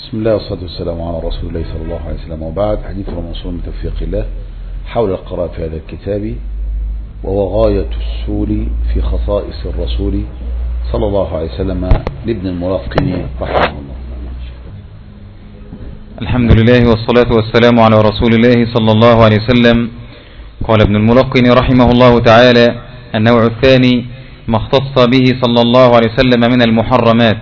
بسم الله والصلاة والسلام على رسول الله صلى الله عليه وسلم، وبعد. حديث موصول من توفيق الله حول القراءة في هذا الكتاب، وهو غاية السول في خصائص الرسول صلى الله عليه وسلم لابن الملقن رحمه الله. الحمد لله والصلاة والسلام على رسول الله صلى الله عليه وسلم. قال ابن الملقن رحمه الله تعالى: النوع الثاني ما اختص به صلى الله عليه وسلم من المحرمات.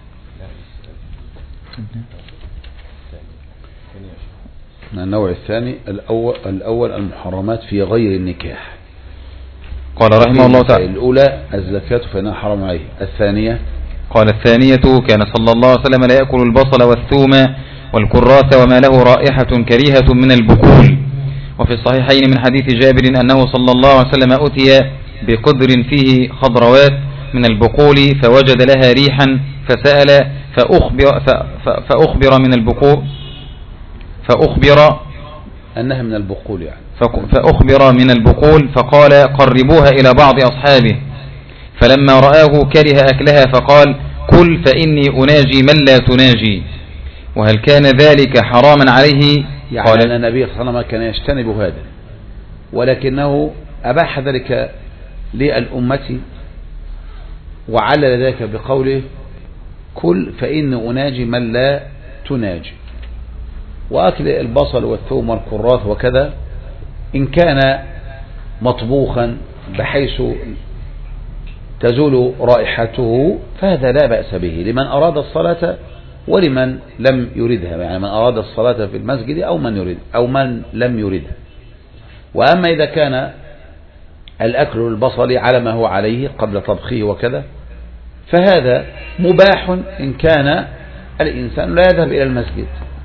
النوع الثاني الأول المحرمات في غير النكاح. قال رحمه الله تعالى: الأولى الزكاة فإنها حرام عليه. الثانية قال: الثانية كان صلى الله عليه وسلم لا يأكل البصل والثوم والكراث وما له رائحة كريهة من البكول. وفي الصحيحين من حديث جابر أنه صلى الله عليه وسلم أتي بقدر فيه خضروات من البقول فوجد لها ريحا فسأل فأخبر من البقول أنها من البقول يعني فأخبر من البقول فقال: قربوها إلى بعض أصحابه. فلما رآه كره أكلها فقال: كل فإني أناجي من لا تناجي. وهل كان ذلك حراما عليه؟ يعني قال أن النبي صلى الله عليه وسلم كان يجتنب هذا، ولكنه أباح ذلك للأمة، وعلل ذلك بقوله: كل فإني أناجي من لا تناجي. وأكل البصل والثوم والكراث وكذا إن كان مطبوخا بحيث تزول رائحته فهذا لا بأس به لمن أراد الصلاة ولمن لم يردها، يعني من أراد الصلاة في المسجد أو من لم يردها. وأما إذا كان الأكل البصل على ما هو عليه قبل طبخه وكذا فهذا مباح إن كان الإنسان لا يذهب إلى المسجد.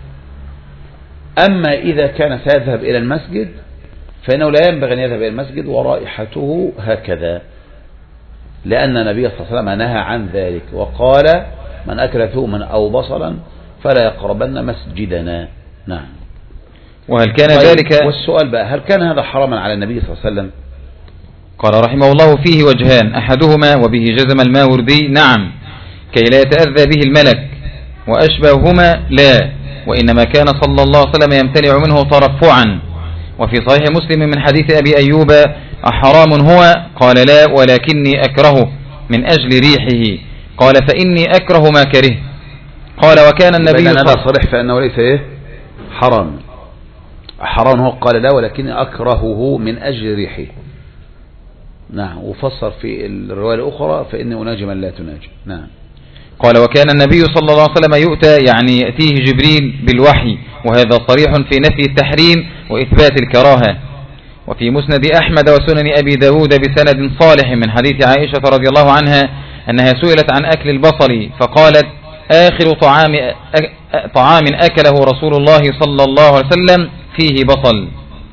أما إذا كان سيذهب إلى المسجد فإنه لا ينبغي أن يذهب إلى المسجد ورائحته هكذا، لأن النبي صلى الله عليه وسلم نهى عن ذلك وقال: من أكل ثوما أو بصلا فلا يقربن مسجدنا. نعم. وهل كان ذلك؟ والسؤال بقى: هل كان هذا حراما على النبي صلى الله عليه وسلم؟ قال رحمه الله: فيه وجهان، أحدهما وبه جزم الماوردي: نعم، كي لا يتأذى به الملك، وأشبههما لا، وإنما كان صلى الله عليه وسلم يمتنع منه ترفعا. وفي صحيح مسلم من حديث أبي أيوب: أحرام هو؟ قال: لا، ولكني أكرهه من أجل ريحه. قال: فإني أكره ما كره. قال: وكان النبي صلى الله عليه وسلم صريح فإنه ليس حرام. حرام هو، قال: لا، ولكني أكرهه من أجل ريحه. نعم. وفسر في الرواية الأخرى: فإني أناجي من لا تناجي. نعم. قال: وكان النبي صلى الله عليه وسلم يؤتى، يعني يأتيه جبريل بالوحي، وهذا صريح في نفي التحريم وإثبات الكراهة. وفي مسند أحمد وسنن أبي داود بسند صالح من حديث عائشة رضي الله عنها أنها سئلت عن أكل البصل فقالت: آخر طعام أكله رسول الله صلى الله عليه وسلم فيه بصل.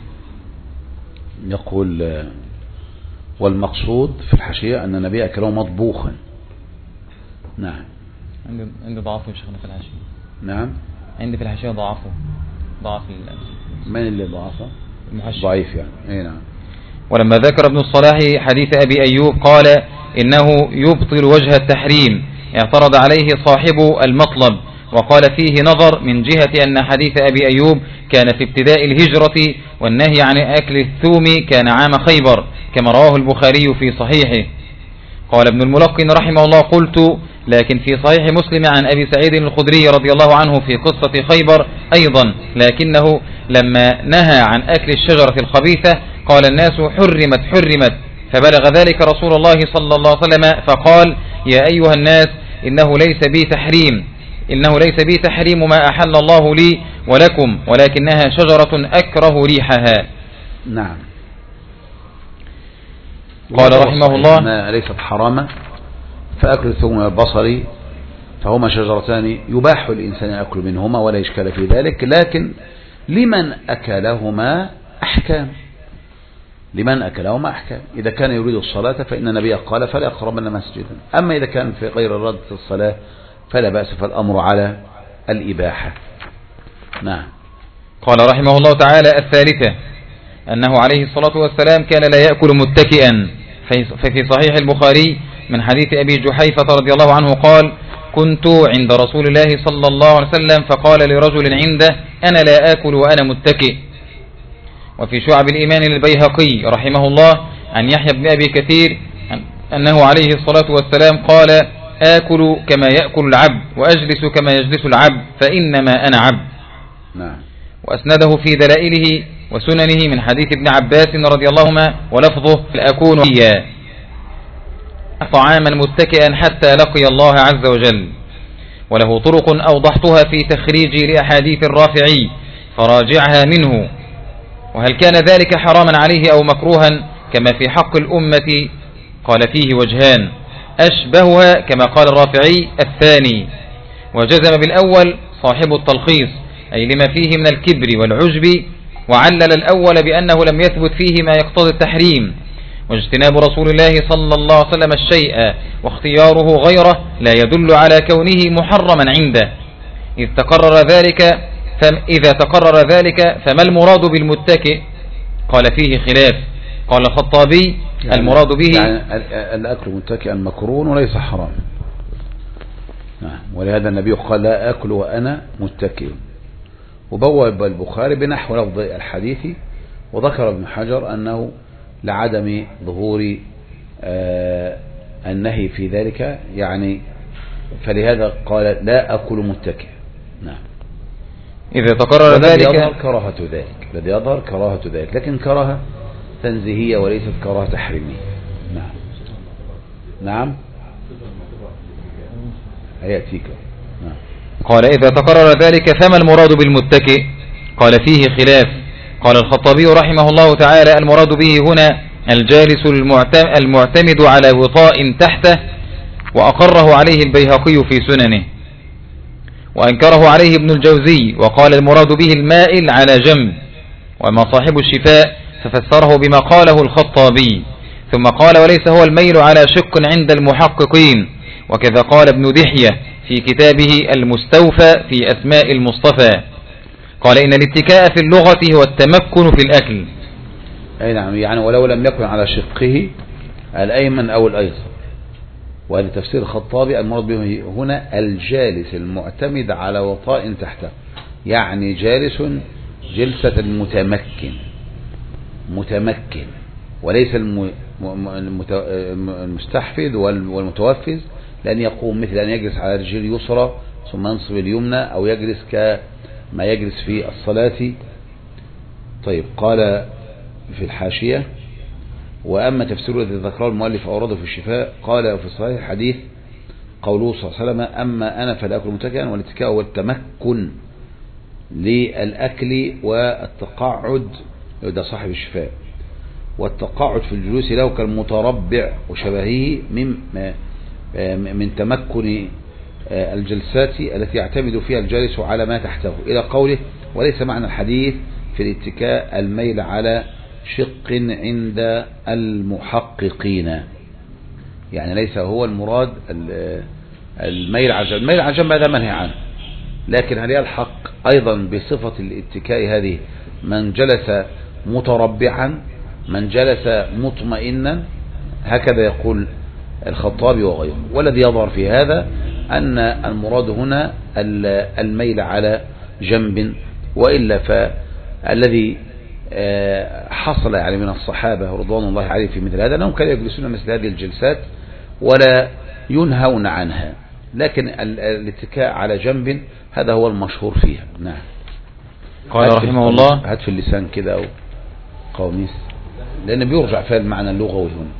يقول: والمقصود في الحاشية أن النبي أكله مطبوخا. نعم. عندي ضعفه يا شيخنا في الحاشية. نعم. عندي في الحاشية ضعف من اللي ضعفه؟ المحشي ضعيف يعني. اي نعم. ولما ذكر ابن الصلاح حديث أبي أيوب قال: إنه يبطل وجه التحريم. اعترض عليه صاحب المطلب وقال: فيه نظر من جهة أن حديث أبي أيوب كان في ابتداء الهجرة، والنهي عن أكل الثوم كان عام خيبر كما رواه البخاري في صحيحه. قال ابن الملقن رحمه الله: قلت: لكن في صحيح مسلم عن أبي سعيد الخدري رضي الله عنه في قصة خيبر أيضا، لكنه لما نهى عن أكل الشجرة الخبيثة قال الناس: حرمت، فبلغ ذلك رسول الله صلى الله عليه وسلم فقال: يا أيها الناس، إنه ليس بي تحريم ما أحل الله لي ولكم، ولكنها شجرة أكره ريحها. نعم. قال رحمه الله: ما ليست حراما، فأكل الثوم والبصل فهما شجرتان يباح الإنسان يأكل منهما ولا إشكال في ذلك، لكن لمن أكلهما أحكام. إذا كان يريد الصلاة فإن النبي قال: فلا يقربن مسجدا. أما إذا كان في غير الرد الصلاة فلا بأس، فالأمر على الإباحة. نعم. قال رحمه الله تعالى: الثالثة أنه عليه الصلاة والسلام كان لا يأكل متكئا. ففي صحيح البخاري من حديث أبي جحيفة رضي الله عنه قال: كنت عند رسول الله صلى الله عليه وسلم فقال لرجل عنده أنا لا آكل وأنا متكئ. وفي شعب الإيمان للبيهقي رحمه الله عن يحيى بن أبي كثير أنه عليه الصلاة والسلام قال آكل كما يأكل العبد وأجلس كما يجلس العبد فإنما أنا عبد. نعم. وأسنده في دلائله وسننه من حديث ابن عباس رضي الله عنهما ولفظه أكون إياه طعاما متكئا حتى لقي الله عز وجل. وله طرق أوضحتها في تخريج لأحاديث الرافعي فراجعها منه. وهل كان ذلك حراما عليه أو مكروها كما في حق الأمة؟ قال فيه وجهان أشبهها كما قال الرافعي الثاني. وجزم بالأول صاحب التلخيص أي لما فيه من الكبر والعجب، وعلل الأول بأنه لم يثبت فيه ما يقتضي التحريم. واجتناب رسول الله صلى الله عليه وسلم الشيء واختياره غيره لا يدل على كونه محرما عنده. إذا تقرر ذلك فما المراد بالمتكئ؟ قال فيه خلاف. قال الخطابي المراد به الأكل متكئا مكروه وليس حرام. ولهذا النبي قال لا أكل وأنا متكئ. وبوب البخاري بنحو لفظ الحديث، وذكر ابن حجر أنه لعدم ظهور النهي في ذلك، يعني فلهذا قال لا أكل متكئ. نعم. إذا تقرر ذلك الذي يظهر كراهة ذلك، لكن كراهة تنزيهية وليست كراهة تحريمية. نعم. نعم. هيأتيك. نعم. قال إذا تقرر ذلك فما المراد بالمتكئ؟ قال فيه خلاف. قال الخطابي رحمه الله تعالى المراد به هنا الجالس المعتمد على وطاء تحته، وأقره عليه البيهقي في سننه، وأنكره عليه ابن الجوزي وقال المراد به المائل على جنب. وما صاحب الشفاء ففسره بما قاله الخطابي، ثم قال وليس هو الميل على شق عند المحققين. وكذا قال ابن دحية في كتابه المستوفى في أسماء المصطفى، قال إن الاتكاء في اللغة هو التمكن في الأكل. أي نعم، يعني ولو لم يكن على شقه الأيمن أو الأيسر. وهذا تفسير الخطابي المراد به هنا الجالس المعتمد على وطاء تحته، يعني جالس جلسة متمكن وليس المستحفظ والمتوفز، لأن يقوم مثل أن يجلس على رجل اليسرى ثم ينصب اليمنى، أو يجلس كما يجلس في الصلاة. طيب، قال في الحاشية وأما تفسير الذي ذكره المؤلف أورده في الشفاء قال في الصحيح حديث قوله صلى الله عليه وسلم أما أنا فلا أكل متكئا، والاتكاء والتمكن للأكل والتقاعد، ده صاحب الشفاء، والتقاعد في الجلوس له كالمتربع وشبهه من تمكن الجلسات التي يعتمد فيها الجالس على ما تحته، إلى قوله وليس معنى الحديث في الاتكاء الميل على شق عند المحققين، يعني ليس هو المراد الميل على جنب. الميل على جنب هذا منهي عنه، لكن هل يلحق أيضا بصفة الاتكاء هذه من جلس متربعا، من جلس مطمئنا؟ هكذا يقول الخطابي وغيره. والذي يظهر في هذا أن المراد هنا الميل على جنب، وإلا فالذي حصل يعني من الصحابة رضوان الله عليهم في مثل هذا أنهم كانوا يجلسون مثل هذه الجلسات ولا ينهون عنها، لكن الاتكاء على جنب هذا هو المشهور فيها. نعم. قال رحمه الله هات في اللسان كده أو قوميس، لأن بيرجع فيها المعنى اللغوي هنا.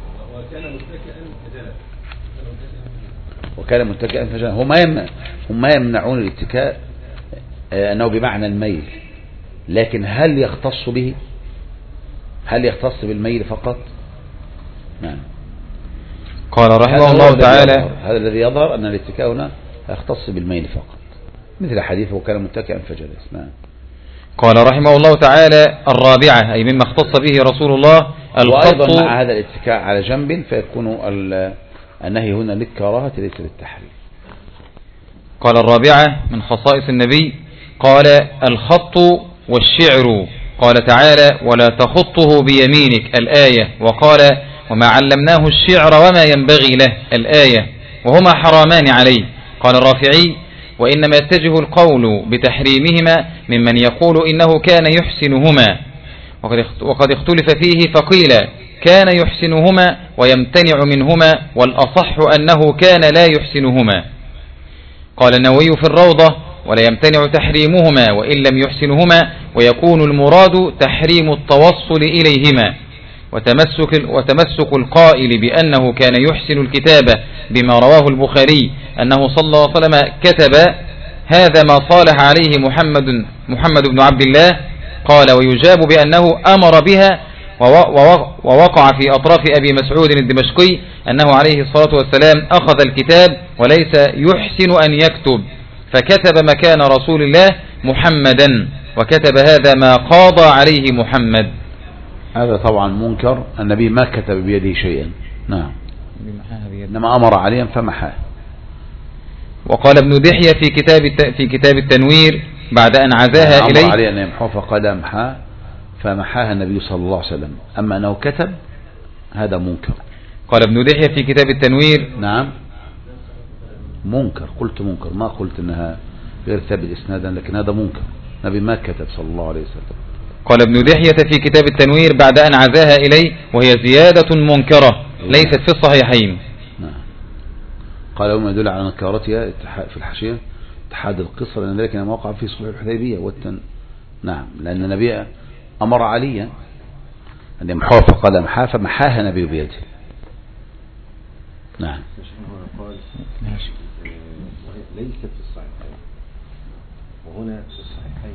وكان متكئا فجأة. هم يمنعون الاتكاء أنه بمعنى الميل، لكن هل يختص به؟ هل يختص بالميل فقط؟ نعم. قال رحمه الله تعالى هذا الذي يظهر أن الاتكاء هنا يختص بالميل فقط، مثل حديثه وكان متكئا فجلس. نعم. قال رحمه الله تعالى الرابعة أي مما اختص به رسول الله الخط. وأيضا مع هذا الاتكاء على جنب فيكون النهي هنا للكراهة ليس للتحريم. قال الرابعة من خصائص النبي قال الخط والشعر، قال تعالى ولا تخطه بيمينك الآية، وقال وما علمناه الشعر وما ينبغي له الآية، وهما حرامان عليه. قال الرافعي: وإنما يتجه القول بتحريمهما ممن يقول إنه كان يحسنهما، وقد اختلف فيه فقيل كان يحسنهما ويمتنع منهما، والأصح أنه كان لا يحسنهما. قال النووي في الروضة: ولا يمتنع تحريمهما وإن لم يحسنهما، ويكون المراد تحريم التوصل إليهما، وتمسك القائل بأنه كان يحسن الكتابة بما رواه البخاري أنه صلى الله عليه وسلم كتب هذا ما صالح عليه محمد بن عبد الله. قال: ويجاب بأنه أمر بها، ووقع في أطراف أبي مسعود الدمشقي أنه عليه الصلاة والسلام أخذ الكتاب وليس يحسن أن يكتب، فكتب مكان رسول الله محمدا، وكتب هذا ما قاضى عليه محمد. هذا طبعا منكر، النبي ما كتب بيده شيئا، نعم، إنما أمر عليا فمحاه. وقال ابن دحية في كتاب التنوير بعد أن عزاها إليه: أمر علي أن يمحوه فقال امحاه، فمحاها النبي صلى الله عليه وسلم، أما أنه كتب هذا منكر. قال ابن دحية في كتاب التنوير: نعم منكر، قلت منكر، ما قلت أنها غير ثابت إسنادا، لكن هذا منكر، النبي ما كتب صلى الله عليه وسلم. قال ابن دحية في كتاب التنوير بعد أن عزاها إليه: وهي زيادة منكرة ليست في الصحيحين. نعم. قال وما يدل على نكارتها في الحاشية اتحاد القصة، لأن ذلك ما وقع في صلح الحديبية نعم، لأن النبي أمر عليا أن يمحوها فقال امحاه، فمحاها النبي بيده. نعم. ليست في الصحيحين، وهنا في الصحيحين.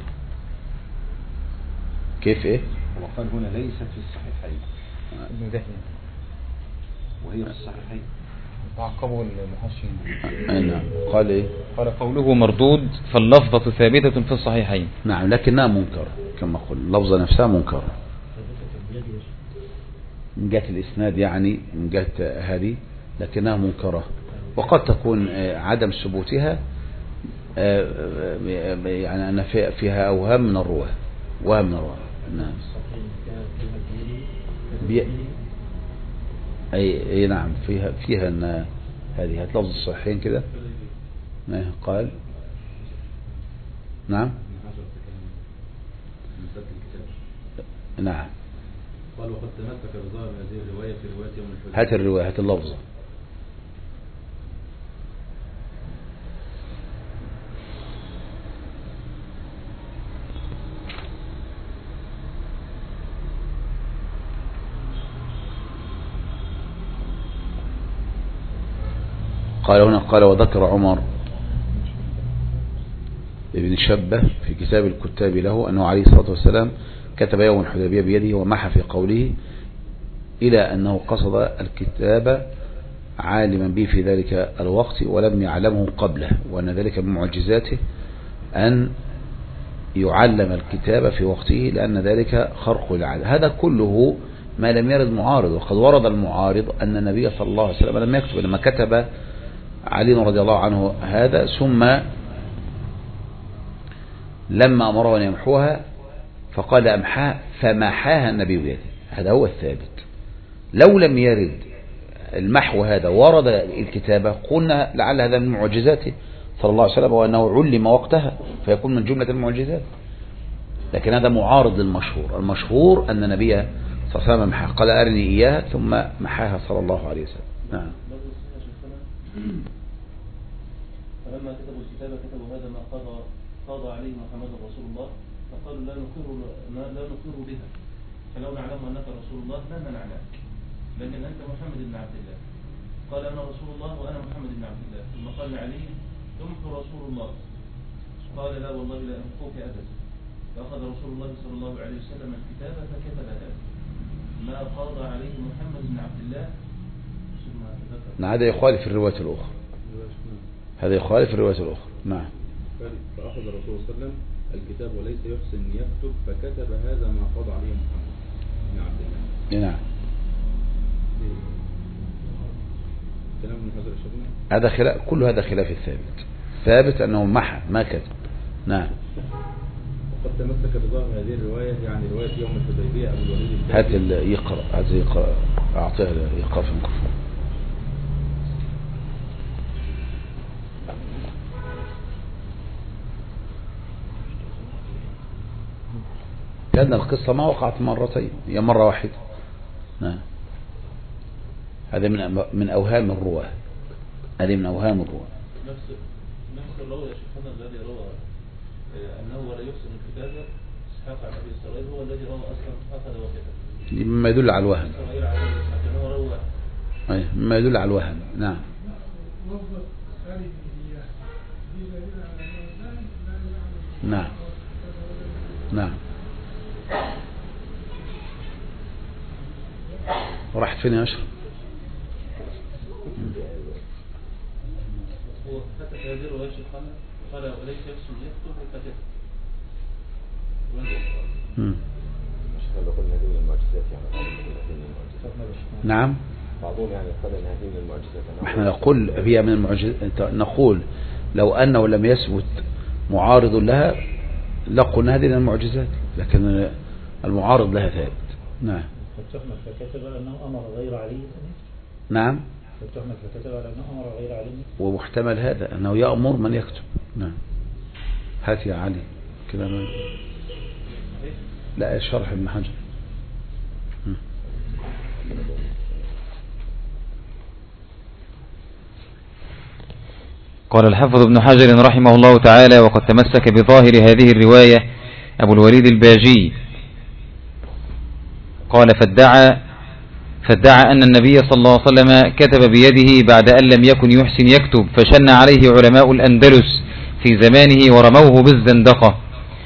كيف إيه؟ وقال هنا ليست في الصحيحين وهي في الصحيحين. تعقبوا المحشين. نعم. قال إيه؟ قال قوله مردود، فاللفظة ثابتة في الصحيحين. نعم، لكنها منكر كما قلت، اللفظة نفسها منكر من جهة الإسناد، يعني من جهة هذه، لكنها منكرة، وقد تكون عدم ثبوتها يعني أن فيها أوهام من الرواه، وهم من الرواه. نعم. أي نعم، فيها أن هذه هتلفظ الصحيحين كده. قال نعم. نعم. قال وقد تمسك بظاهر هذه الرواية في رواية يوم الحديبية. هات الرواية، هات اللفظة. قال هنا، قال وذكر عمر ابن شبه في كتاب الكتاب له أنه عليه الصلاة والسلام كتب يوم الحديبية بيده ومحى في قوله، إلى أنه قصد الكتاب عالما به في ذلك الوقت ولم يعلمه قبله، وأن ذلك من معجزاته أن يعلم الكتاب في وقته، لأن ذلك خرق العادة. هذا كله ما لم يرد معارض، وقد ورد المعارض أن النبي صلى الله عليه وسلم لم يكتب، لما كتب علي رضي الله عنه هذا، ثم لما أمره أن يمحوها فقال امحاها، فمحاها النبي بيده. هذا هو الثابت. لو لم يرد المحو هذا ورد الكتابة، قلنا لعل هذا من معجزاته صلى الله عليه وسلم، وأنه علم وقتها فيكون من جملة المعجزات، لكن هذا معارض للمشهور. المشهور أن النبي صلى الله عليه وسلم محاها، قال أرني إياها ثم محاها صلى الله عليه وسلم. نعم. فلما كتبوا الكتاب كتبوا هذا ما قضى عليه محمد رسول الله، فقالوا لا نقر بها، فلو نعلم أنك رسول الله لا منعناك، لكن أنت محمد بن عبد الله. قال أنا رسول الله وأنا محمد بن عبد الله. ثم قال علي امحو رسول الله، قال لا والله لا أمحوك أبدا. فأخذ رسول الله صلى الله عليه وسلم الكتاب فكتب هذا ما قضى عليه محمد بن عبد الله. هذا يخالف الرواية الأخرى، هذا يخالف الرواية الأخرى. نعم. فأخذ الرسول صلى الله عليه وسلم الكتاب وليس يحسن يكتب، فكتب هذا ما قضى عليه محمد بن عبد الله. نعم. كلام من هذا الشيخنا، هذا خلاف، كل هذا خلاف الثابت. ثابت أنه محى ما كتب. نعم. وقد تمسك بظاهر هذه الرواية، يعني رواية يوم الحديبية أبو الوليد. هات يقرأ، هذا يقرأ، أعطيه يقرأ في الميكروفون. لأن القصة ما وقعت مرتين، هي مرة واحدة. نعم. هذا من أوهام الرواة، هذه من أوهام الرواة. نفس الراوي يا شيخنا الذي روى أنه لا يحسن الكتابة إسحاق عن أبي إسرائيل هو الذي روى أصلا أخذ وكتب، مما يدل على الوهم. أي مما يدل على الوهم. نعم. نعم. نعم. وراحت فين يا أشرف؟ هو كتب هذه الرواية شيخنا قال وليس يحسن يكتب فكتب. نعم. بعضهم يعني قال ان هذه من المعجزات. احنا نقول هي من المعجزات، نقول لو أنه لم يثبت معارض لها لقلنا هذه من المعجزات، لكن المعارض لها ثابت. نعم. فتحمل فكتب أنه أمر غير علي. نعم. فتحمل فكتب أنه أمر غير علي. ومحتمل هذا أنه يأمر من يكتب. نعم. هات يا علي كده. لا الشرح ابن حجر. قال الحافظ ابن حجر رحمه الله تعالى: وقد تمسك بظاهر هذه الرواية أبو الوليد الباجي، قال فادعى أن النبي صلى الله عليه وسلم كتب بيده بعد أن لم يكن يحسن يكتب، فشن عليه علماء الأندلس في زمانه ورموه بالزندقة،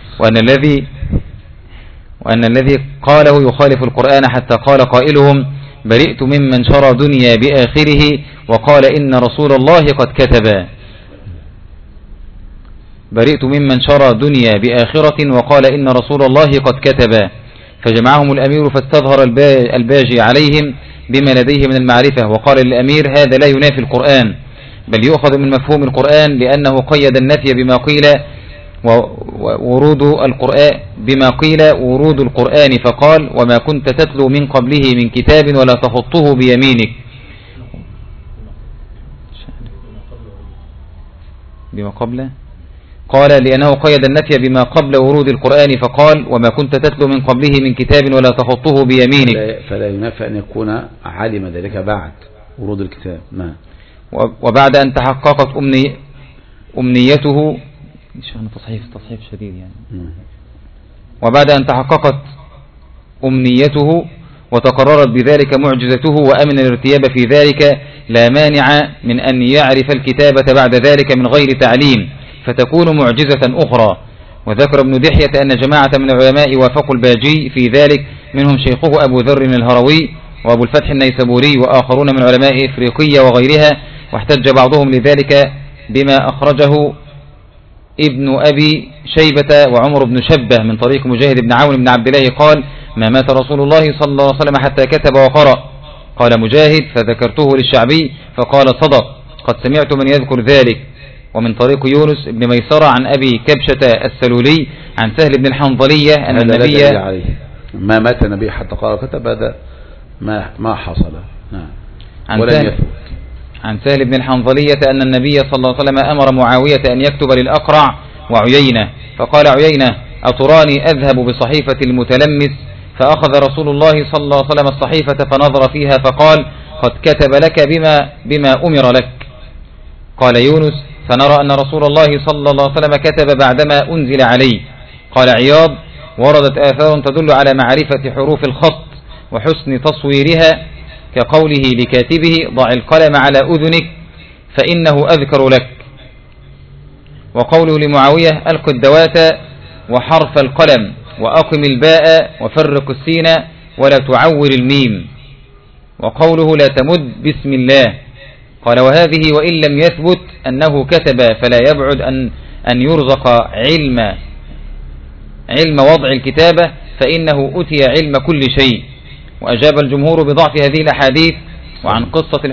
وأن الذي قاله يخالف القرآن، حتى قال قائلهم: برئت ممن شرى دنيا بآخره وقال إن رسول الله قد كتب. برئت ممن شرى دنيا بآخرة وقال إن رسول الله قد كتب. فجمعهم الأمير فاستظهر الباجي عليهم بما لديه من المعرفة، وقال للأمير: هذا لا ينافي القرآن، بل يؤخذ من مفهوم القرآن، لأنه قيد النفي بما قيل ورود القرآن، فقال: وما كنت تتلو من قبله من كتاب ولا تخطه بيمينك. بما قبله قال لأنه قيد النفي بما قبل ورود القرآن، فقال: وما كنت تتلو من قبله من كتاب ولا تخطه بيمينك. فلا ينافي أن يكون علم ذلك بعد ورود الكتاب. نعم. وبعد أن تحققت أمنيته، تصحيف شديد يعني. وبعد أن تحققت أمنيته وتقررت بذلك معجزته وأمن الارتياب في ذلك، لا مانع من أن يعرف الكتابة بعد ذلك من غير تعليم، فتكون معجزة أخرى. وذكر ابن دحية أن جماعة من العلماء وافقوا الباجي في ذلك، منهم شيخه أبو ذر الهروي وأبو الفتح النيسابوري وآخرون من علماء إفريقية وغيرها، واحتج بعضهم لذلك بما أخرجه ابن أبي شيبة وعمر بن شبه من طريق مجاهد بن عون بن عبد الله قال: ما مات رسول الله صلى الله عليه وسلم حتى كتب وقرأ. قال مجاهد: فذكرته للشعبي فقال: صدق، قد سمعت من يذكر ذلك. ومن طريق يونس بن ميسرة عن أبي كبشة السلولي عن سهل بن الحنظلية أن النبي ما مات النبي حتى قال كتب، هذا ما حصل. عن سهل بن الحنظلية أن النبي صلى الله عليه وسلم أمر معاوية أن يكتب للأقرع وعيينة، فقال عيينة: أتراني أذهب بصحيفة المتلمس؟ فأخذ رسول الله صلى الله عليه وسلم الصحيفة فنظر فيها فقال: قد كتب لك بما أمر لك. قال يونس: فنرى أن رسول الله صلى الله عليه وسلم كتب بعدما أنزل عليه. قال عياض: وردت آثار تدل على معرفة حروف الخط وحسن تصويرها، كقوله لكاتبه: ضع القلم على أذنك فإنه أذكر لك. وقوله لمعاوية: ألق الدوات وحرف القلم وأقم الباء وفرق السين ولا تعور الميم. وقوله: لا تمد بسم الله. قال: وهذه وإن لم يثبت أنه كتب فلا يبعد أن يرزق علم وضع الكتابة، فإنه أتي علم كل شيء. وأجاب الجمهور بضعف هذه الأحاديث وعن قصة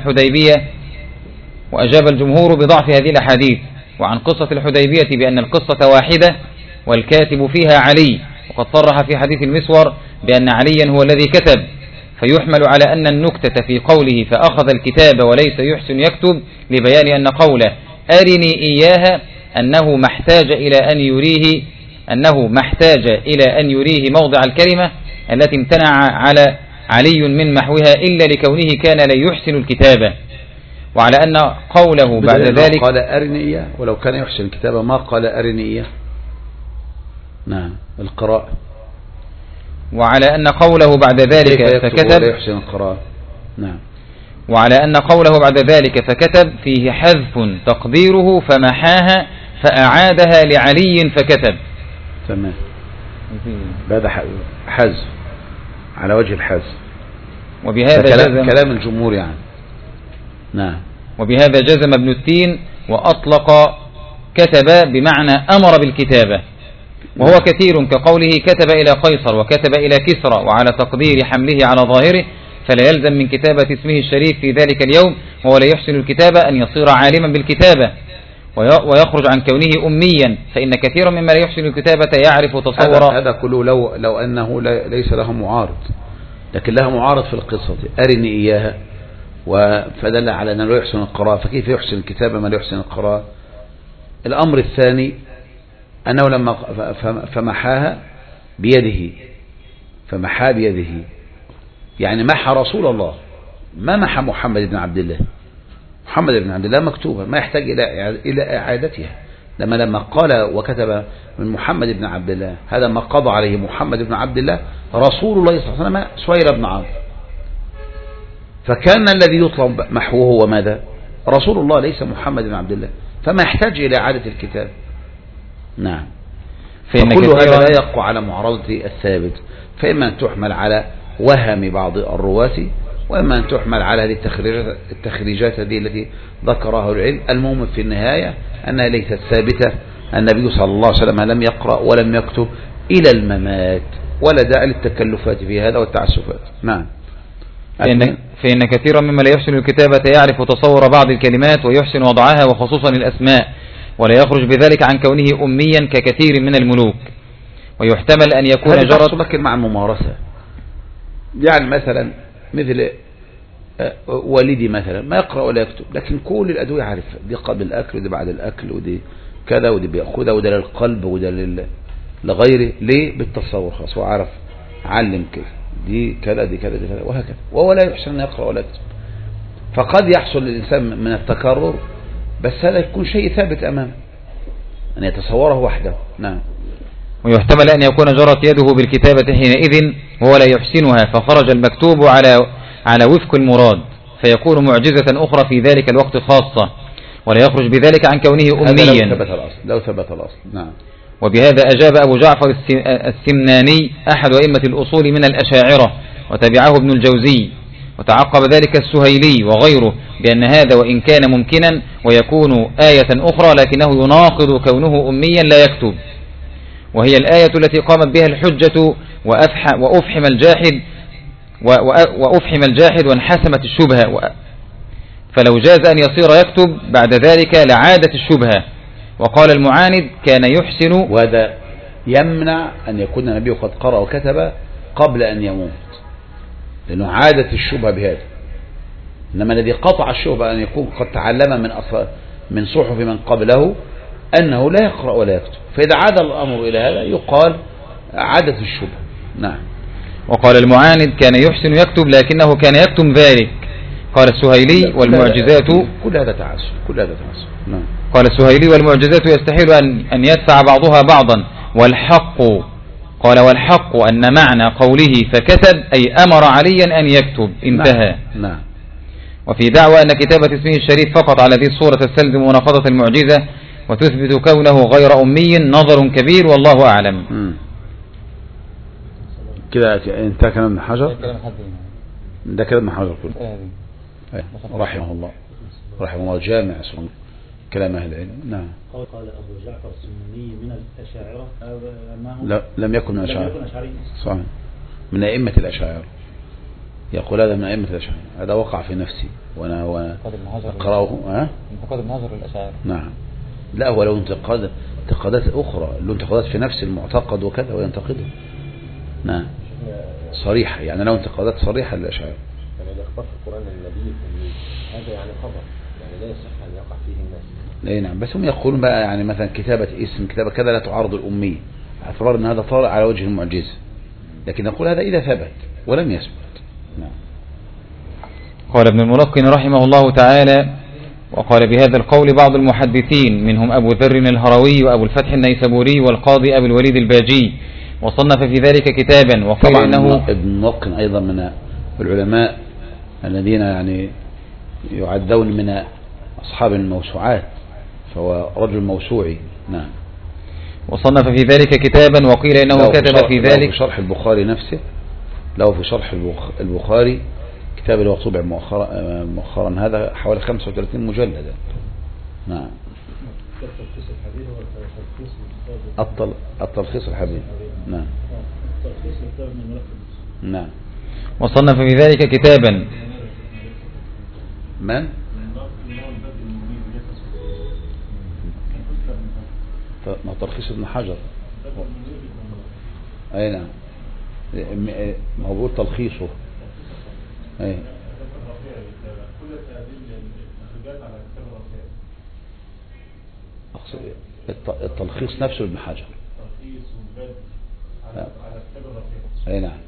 الحديبية بأن القصة واحدة والكاتب فيها علي، وقد صرح في حديث المسور بأن عليا هو الذي كتب، فيحمل على أن النكتة في قوله فأخذ الكتاب وليس يحسن يكتب لبيان أن قوله أرني إياها أنه ما احتاج إلى أن يريه أنه ما احتاج إلى أن يريه موضع الكلمة التي امتنع علي من محوها إلا لكونه كان لا يحسن الكتابة، وعلى أن قوله بعد ذلك قال أرني إياه، ولو كان يحسن الكتابة ما قال أرني إياه. نعم القراءة. وعلى أن قوله بعد ذلك فكتب لا يحسن القراءة. نعم. وعلى أن قوله بعد ذلك فكتب فيه حذف تقديره فمحاها فأعادها لعلي فكتب. تمام. هذا حذف على وجه الحذف، وبهذا كلام الجمهور يعني. نعم. وبهذا جزم ابن التين وأطلق كتب بمعنى أمر بالكتابة، وهو كثير كقوله كتب إلى قيصر وكتب إلى كسرى، وعلى تقدير حمله على ظاهره فلا يلزم من كتابة اسمه الشريف في ذلك اليوم وهو لا يحسن الكتابة أن يصير عالما بالكتابة ويخرج عن كونه أميا، فإن كثيرا مما لا يحسن الكتابة يعرف تصور. هذا كله لو أنه ليس له معارض، لكن له معارض في القصة أرني إياها، فدل على أنه لا يحسن القراءة، فكيف يحسن الكتابة ما لا يحسن القراءة؟ الأمر الثاني أنه لما فمحاها بيده، فمحا بيده يعني محى رسول الله، ما محى محمد بن عبد الله. محمد بن عبد الله مكتوبة ما يحتاج إلى إعادتها. لما قال وكتب من محمد بن عبد الله، هذا ما قضى عليه محمد بن عبد الله رسول الله صلى الله عليه وسلم سهيل بن عمرو، فكان الذي يطلب محوه هو ماذا؟ رسول الله ليس محمد بن عبد الله، فما يحتاج إلى إعادة الكتاب. نعم. فكل هذا لا يقع على معارضة الثابت، فإما أن تحمل على وهم بعض الرواة، وإما أن تحمل على هذه التخريجات هذه التي ذكرها العلم. المهم في النهاية أنها ليست ثابتة. النبي صلى الله عليه وسلم لم يقرأ ولم يكتب إلى الممات، ولا داعي للتكلفات في هذا والتعسفات. نعم. فإن كثيرا مما لا يحسن الكتابة يعرف تصور بعض الكلمات ويحسن وضعها وخصوصا الأسماء، ولا يخرج بذلك عن كونه أميا ككثير من الملوك. ويحتمل أن يكون جرت لكن مع الممارسة، يعني مثلا مثل والدي مثلا ما يقرأ ولا يكتب، لكن كل الأدوية عارفها، دي قبل الأكل ودي بعد الأكل ودي كذا ودي بيأخذها وده للقلب وده لغيره. ليه؟ بالتصور خلاص هو عارف، علم كده دي كذا دي كذا دي كذا وهكذا، وهو لا يحسن أن يقرأ ولا يكتب. فقد يحصل للإنسان من التكرر، بس هذا يكون شيء ثابت أمامه أن يتصوره وحده. نعم. ويحتمل أن يكون جرت يده بالكتابة حينئذ وهو لا يحسنها، فخرج المكتوب على وفق المراد، فيكون معجزة أخرى في ذلك الوقت خاصة، ولا يخرج بذلك عن كونه أميا لو ثبت الأصل. نعم. وبهذا أجاب أبو جعفر السمناني أحد أئمة الأصول من الأشاعرة، وتبعه ابن الجوزي، وتعقب ذلك السهيلي وغيره بأن هذا وإن كان ممكنا ويكون آية أخرى لكنه يناقض كونه أميا لا يكتب، وهي الآية التي قامت بها الحجة وأفحم الجاحد وانحسمت الشبهة، فلو جاز أن يصير يكتب بعد ذلك لعادة الشبهة. وقال المعاند كان يحسن، وهذا يمنع أن يكون النبي قد قرأ وكتب قبل أن يموت، لأنه عادة الشبهة بهذا. إنما الذي قطع الشبهة أن يكون قد تعلم من صحف من قبله أنه لا يقرأ ولا يكتب، فإذا عاد الأمر إلى هذا يقال عادة الشبهة. نعم. وقال المعاند كان يحسن يكتب لكنه كان يكتم ذلك. قال السهيلي والمعجزات كل هذا تعسف. نعم. قال السهيلي والمعجزات يستحيل أن يدفع بعضها بعضا، والحق أن معنى قوله فكتب أي أمر عليا أن يكتب، انتهى. نعم. وفي دعوى أن كتابة اسمه الشريف فقط على ذي الصورة تستلزم مناقضة المعجزة وتثبت كونه غير أمي نظر كبير والله أعلم. كده انتهى كلام ابن حجر. ده كلام ابن حجر كله رحمه الله جامع كلام أهل العلم. نعم. قال أبو جعفر السمناني من الأشاعرة لا لم يكن من الأشاعرة، صحيح، من أئمة الأشاعرة. يقول هذا من أئمة الأشاعرة، هذا وقع في نفسي وأنا أقرأه. انتقاد ابن حجر للأشاعرة. نعم. لا هو لو انتقادات أخرى، له انتقادات في نفس المعتقد وكذا وينتقده. نعم. صريحة، يعني لو انتقادات صريحة للأشاعرة. يعني الإخبار في القرآن النبي هذا يعني خبر، يعني لا يصح أن يقع فيه الناس. اي نعم، بس هم يقولون بقى يعني مثلا كتابة اسم كتابة كذا لا تعارض الأمية، اعتبار أن هذا طارئ على وجه المعجزة، لكن نقول هذا إذا ثبت ولم يثبت. نعم. قال ابن الملقن رحمه الله تعالى: وقال بهذا القول بعض المحدثين منهم أبو ذر الهروي وأبو الفتح النيسابوري والقاضي أبو الوليد الباجي، وصنف في ذلك كتابا. وقيل طبعا إنه ابن الملقن أيضا من العلماء الذين يعني يعدون من أصحاب الموسوعات، فهو رجل موسوعي. نعم. وصنف في ذلك كتابا. وقيل إنه كتب في ذلك في شرح البخاري نفسه، له في شرح البخاري كتاب اللي هو طبع مؤخرا هذا حوالي 35 مجلدا. نعم. التلخيص الحبيب. نعم. نعم. وصنف في ذلك كتابا. من؟ ما تلخيص ابن حجر. اي نعم، ما هو بيقول تلخيصه. اي اقصد التلخيص نفسه ابن حجر. اي نعم.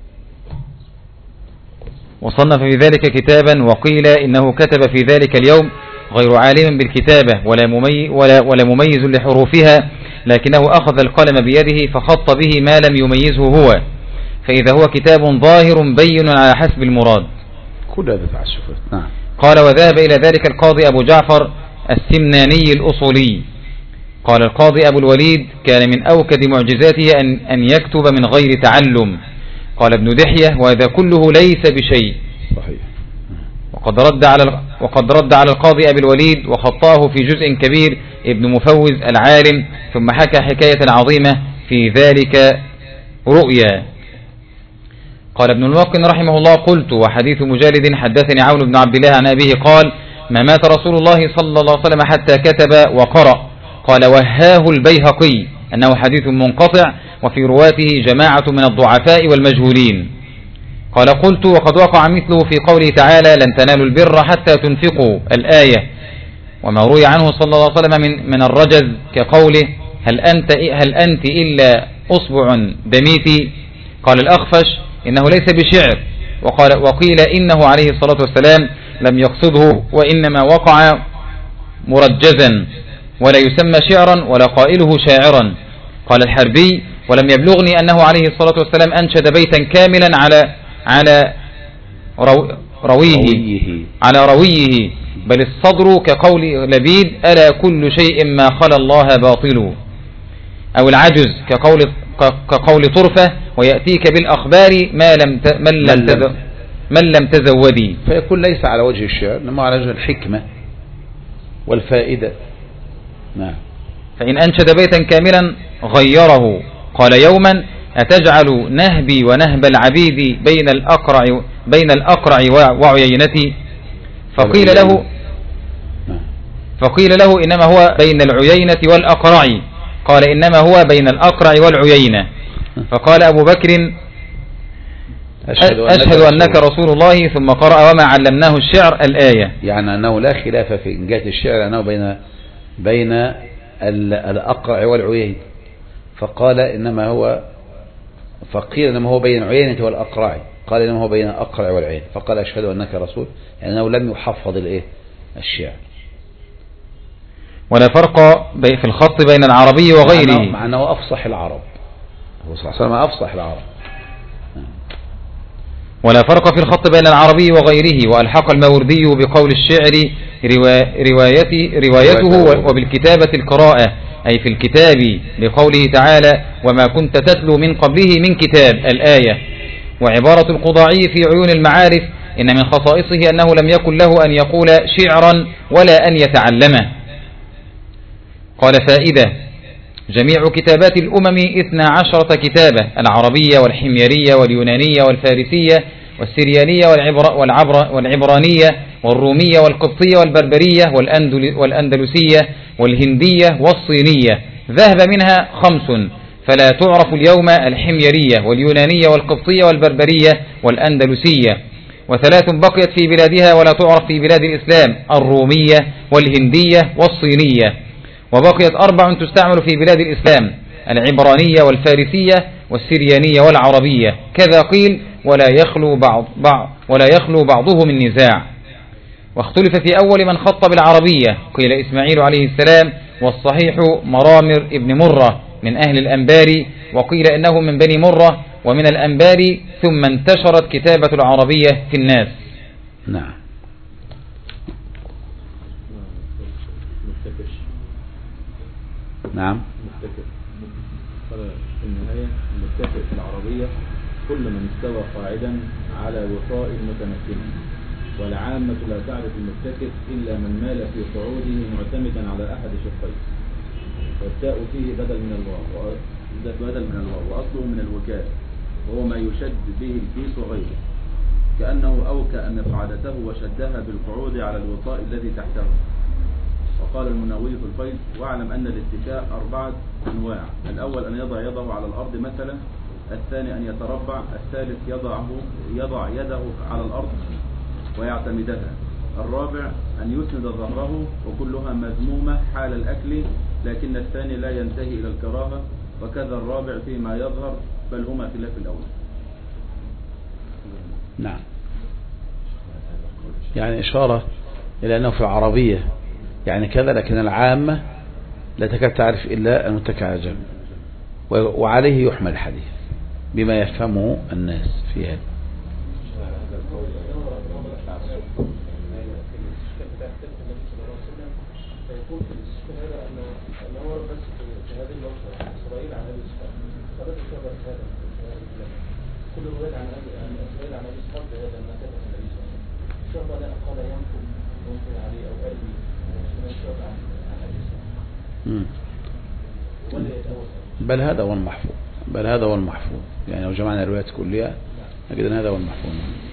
وصنف في ذلك كتابا. وقيل إنه كتب في ذلك اليوم غير عالم بالكتابة ولا مميز لحروفها، لكنه أخذ القلم بيده فخط به ما لم يميزه هو، فإذا هو كتاب ظاهر بين على حسب المراد. كل هذا تعسفات. نعم. قال: وذهب إلى ذلك القاضي أبو جعفر السمناني الأصولي. قال القاضي أبو الوليد: كان من أوكد معجزاته أن يكتب من غير تعلم. قال ابن دحية: وهذا كله ليس بشيء. صحيح. وقد رد على القاضي أبي الوليد وخطاه في جزء كبير ابن مفوز العالم، ثم حكى حكاية عظيمة في ذلك رؤيا. قال ابن الملقن رحمه الله: قلت: وحديث مجالد حدثني عون بن عبد الله عن أبيه قال: ما مات رسول الله صلى الله عليه وسلم حتى كتب وقرأ. قال: وهاه البيهقي أنه حديث منقطع، وفي رواته جماعة من الضعفاء والمجهولين. قال: قلت: وقد وقع مثله في قوله تعالى: لن تنالوا البر حتى تنفقوا الآية. وما روي عنه صلى الله عليه وسلم من الرجز كقوله: هل أنت إلا أصبع دميتي. قال الأخفش: إنه ليس بشعر. وقيل إنه عليه الصلاة والسلام لم يقصده، وإنما وقع مرجزا، ولا يسمى شعرا ولا قائله شاعرا. قال الحربي: ولم يبلغني أنه عليه الصلاة والسلام أنشد بيتا كاملا على رويه، بل الصدر كقول لبيد: ألا كل شيء ما خلا الله باطل. أو العجز كقول طرفة: ويأتيك بالأخبار من لم تزودي. فيكون ليس على وجه الشعر، إنما على وجه الحكمة والفائدة. نعم. فإن أنشد بيتا كاملا غيره. قال: يوما أتجعل نهبي ونهب العبيد بين الأقرع وعيينتي. فقيل له إنما هو بين العيينة والأقرع. قال: إنما هو بين الأقرع والعيينة. فقال أبو بكر: أشهد أنك رسول الله. ثم قرأ: وما علمناه الشعر الآية. يعني أنه لا خلاف في جهة الشعر، أنه بين الأقرع والعيين. فقيل إنما هو بين العيينة والأقرع. قال: إنما هو بين الأقرع والعين. فقال: أشهد أنك رسول، يعني أنه لم يحفظ الشعر. ولا فرق في الخط بين العربي وغيره، مع أنه أفصح العرب. هو صلى الله عليه وسلم أفصح العرب. ولا فرق في الخط بين العربي وغيره. وألحق الماوردي بقول الشعر روايته وبالكتابة القراءة، أي في الكتاب، لقوله تعالى: وما كنت تتلو من قبله من كتاب الآية. وعبارة القضاعي في عيون المعارف: إن من خصائصه أنه لم يكن له أن يقول شعرا ولا أن يتعلمه. قال: فائدة: جميع كتابات الأمم 12 كتابة: العربية والحميرية واليونانية والفارسية والسريانية والعبرانية والرومية والقبطية والبربرية والأندلسية والهندية والصينية. ذهب منها 5، فلا تعرف اليوم: الحميرية واليونانية والقبطية والبربرية والأندلسية. و3 بقيت في بلادها ولا تعرف في بلاد الإسلام: الرومية والهندية والصينية. وبقيت 4 تستعمل في بلاد الإسلام: العبرانية والفارسية والسريانية والعربية. كذا قيل ولا يخلو بعضه من نزاع. واختلف في أول من خط بالعربية، قيل إسماعيل عليه السلام، والصحيح مرامر ابن مرة من أهل الأنبار، وقيل إنه من بني مرة ومن الأنبار، ثم انتشرت كتابة العربية في الناس. نعم. نعم. في النهاية المتكئ في العربية كل من استوى قاعدا على وطاء متمكن، والعامة لا تعرف المتكئ إلا من مال في قعوده معتمدا على أحد شقيه، والتاء فيه بدل من الواو وأصله من الوكاء، وهو ما يشد به الكيس وغيره، كأنه أوكأ مقعدته وشدها بالقعود على الوطاء الذي تحته. وقال المنووي في الفيض: واعلم أن الاتكاء 4 أنواع: الأول أن يضع يده على الأرض مثلا، الثاني أن يتربع، الثالث يضع يده على الأرض ويعتمدها، الرابع أن يسند ظهره، وكلها مذمومة حال الأكل، لكن الثاني لا ينتهي إلى الكراهة، وكذا الرابع فيما يظهر، بل هما خلاف الأول. نعم. يعني إشارة إلى أنه في العربية يعني كذا، لكن العامة لا تكاد تعرف إلا المتكئ على جنب، وعليه يحمل الحديث بما يفهمه الناس في هذا. فيكون في الاستشهاد هذا أن هو بس في هذه النقطة إسرائيل عن أبي إسحاق فبدأ يشبه هذا كل رواية عن إسرائيل عن أبي إسحاق بهذا ما كتب النبي صلى الله عليه وسلم شبه لا قال ينقل ممكن عليه أو قلبي شبه عن أبي إسحاق. بل هذا هو المحفوظ، يعني لو جمعنا الروايات كلها نجد أن هذا هو المحفوظ.